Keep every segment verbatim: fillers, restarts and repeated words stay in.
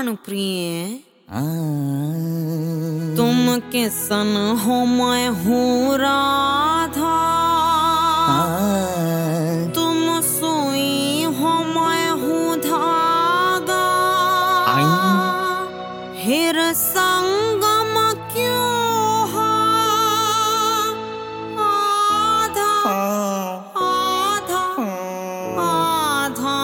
प्राण प्रिय तुम किसन हो मैं हूँ राधा, तुम सुई हो मैं हूँ धागा, हिर संगम क्यों हो आधा आधा आधा।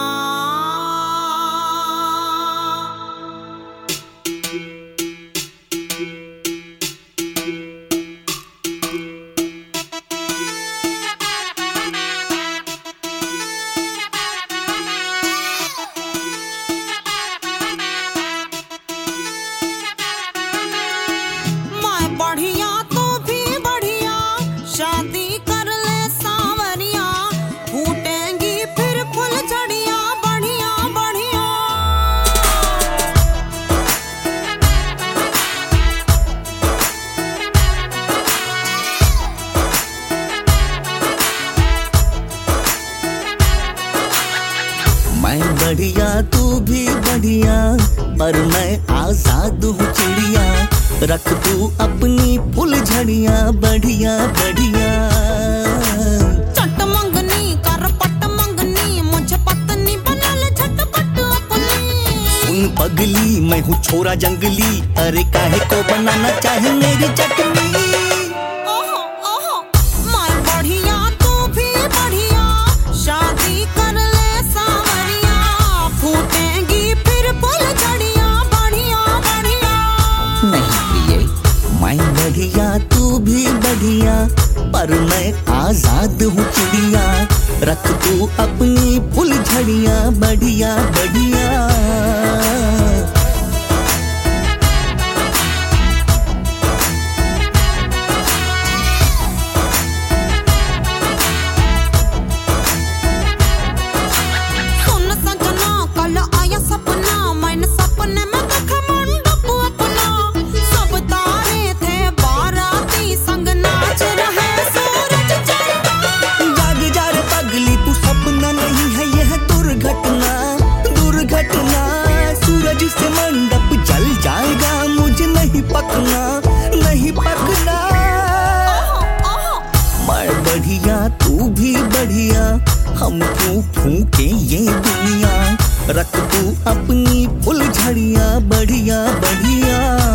बढ़िया तो भी बढ़िया शादी कर ले सांवरिया, फूटेंगी फिर फुल झड़िया बढ़िया बढ़िया। मैं बढ़िया तू भी बढ़िया पर मैं आजाद हूँ चिड़िया, रख तू अपनी फुल झड़िया बढ़िया बढ़िया। चट मंगनी कर पट मंगनी मुझे पत्नी बना ले झटपट अपनी। सुन पगली मैं हूँ छोरा जंगली, अरे काहे को बनाना चाहे मेरी चटनी। ओहो ओहो मैं बढ़िया तू भी बढ़िया शादी कर ले सांवरिया, फूटेंगी फिर फुल झड़िया बढ़िया बढ़िया। नहीं मैं बढ़िया तू भी बढ़िया पर मैं आजाद हूँ चिड़िया, रख तू अपनी फुल झड़िया बढ़िया बढ़िया। सुन सजना कल आया सपना, मैंने सपने में देखा मंडप अपना, सब तारे थे बाराती संग नाच रहे सूरज चंदा। जाग जा रे पगली तू सपना नहीं है यह दुर्घटना दुर्घटना। सूरज से मंडप जल जाएगा मुझे नहीं पकना नहीं पकना। मैं बढ़िया तू भी बढ़िया हम क्यों फूके ये दुनिया, रख तू अपनी फुल झड़िया बढ़िया बढ़िया।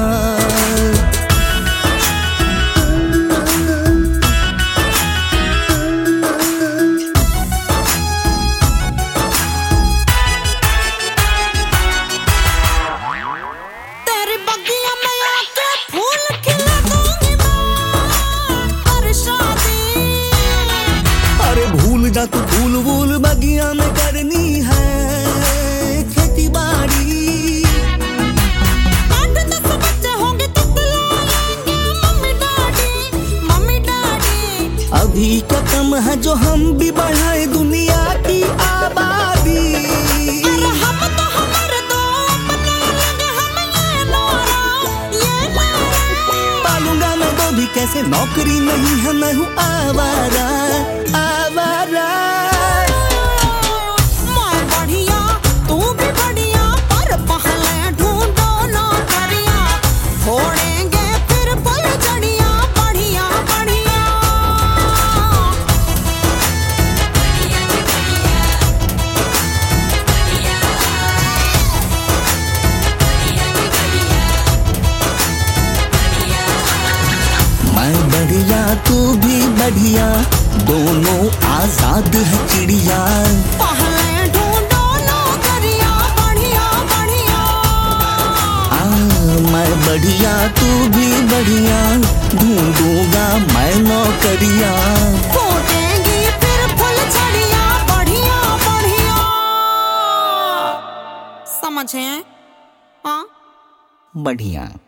तेरी बगिया में आके फूल खिला दूंगी मैं कर शादी। अरे भूल जा तू फूल वूल बगिया में करनी है खेती बाड़ी। आठ दस बच्चे होंगे तो बुलाएंगे मम्मी डैडी मम्मी डैडी। अभी क्या कम है जो हम भी बढ़ाए दुनिया की आबादी। अरे हम तो हमारे दो अपने लगे हम ये नौरा ये नौरा। पालूंगा मैं दो भी कैसे नौकरी नहीं है मैं हूँ आवारा आवारा। मैं बढ़िया तू भी बढ़िया पर पहले ढूंढो नौकरिया, फोड़ेंगे फिर फुल झड़िया बढ़िया बढ़िया। मैं बढ़िया तू भी बढ़िया दोनों आजाद है चिड़िया, पहले ढूंढो नौकरिया बढ़िया बढ़िया। आ, मैं बढ़िया तू भी बढ़िया ढूंढूंगा मैं नौकरिया, फूटेंगी फिर फुल झड़िया बढ़िया बढ़िया। समझे? हाँ बढ़िया।